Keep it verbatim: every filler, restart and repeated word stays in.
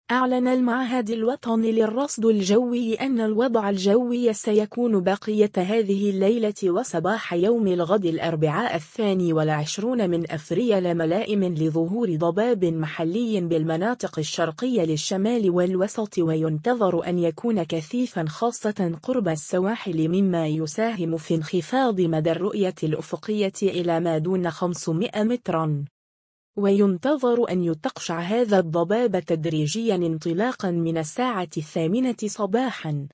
أعلن المعهد الوطني للرصد الجوي أن الوضع الجوي سيكون بقية هذه الليلة وصباح يوم الغد الأربعاء الثاني والعشرون من أفريل ملائم لظهور ضباب محلي بالمناطق الشرقية للشمال والوسط، وينتظر أن يكون كثيفا خاصة قرب السواحل، مما يساهم في انخفاض مدى الرؤية الأفقية إلى ما دون خمسمائة مترا. وينتظر أن يتقشع هذا الضباب تدريجيا انطلاقا من الساعة الثامنة صباحا.